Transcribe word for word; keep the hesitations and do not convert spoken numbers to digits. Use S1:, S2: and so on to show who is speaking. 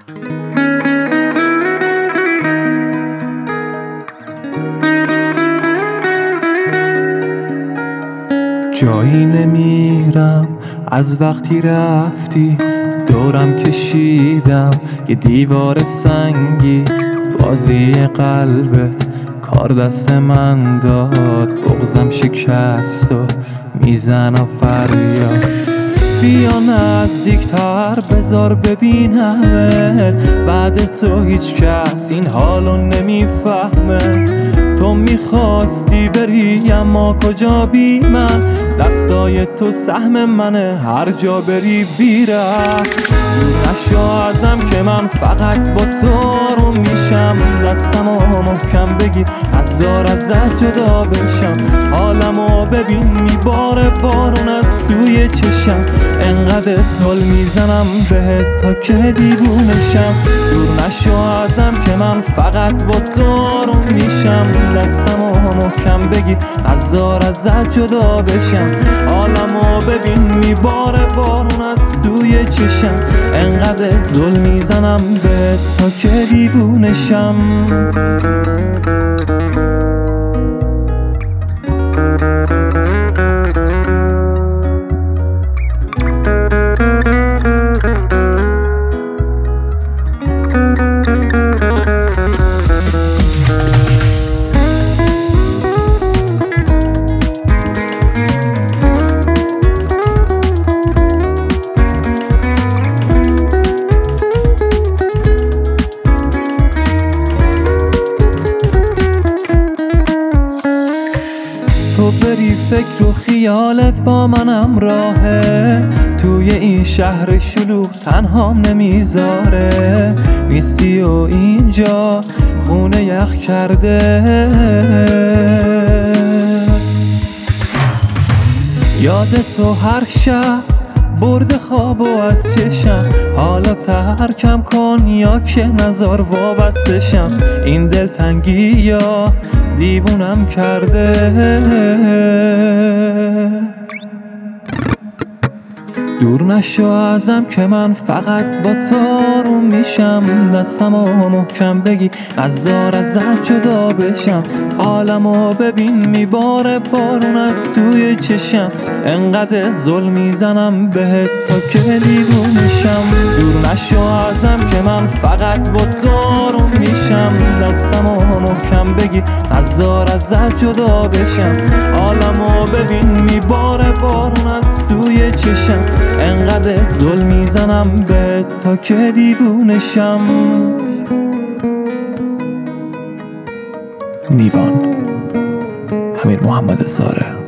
S1: جایی نمیرم از وقتی رفتی، دورم کشیدم یه دیوار سنگی. بازی قلبت کار دست من داد، بغضم شکست و میزنم فریاد. بیا نزدیکتر بذار ببینمت، بعد تو هیچ کس این حالو نمیفهمه. تو میخواستی بری اما کجا بی من، دستای تو سهم منه هر جا بری بیره. دور نشو ازم که من فقط با تو رو میشم، دستمو محکم بگی از زار ازت جدا بشم. حالمو ببین میباره بارون از سوی چشم، انقدر سل میزنم بهت تا که دیوونشم. دور نشو ازم که من فقط با تو رو میشم، دستمو محکم بگی از زار ازت جدا بشم. حالمو ببین میباره بارون از توی چشم، انقدر ظلم میزنم بهت تا که دیوونشم. تو بری فکر و خیالت با منم راهه، توی این شهر شلوغ تنهام نمیذاره. نیستی و اینجا خونه یخ کرده، یاد تو هر شب برد خواب و از چشم. حالا ترکم کن یا که نزار وابستشم، این دلتنگی یا دیوونم کرده. دور نشو ازم که من فقط با تو رو میشم، دستمو محکم بگی از زار ازت جدا بشم. حالمو ببین میباره بارون از توی چشم، انقدر ظلم میزنم بهت تا که دیوونشم. دور نشو ازم که من فقط با تو رو میشم، دستمو محکم بگی از زار ازت جدا بشم. حالمو ببین میباره بارون از توی چشم، انقدر ظلم میزنم بهت تا که دیوونشم.
S2: نیوان، امیر محمد زاره.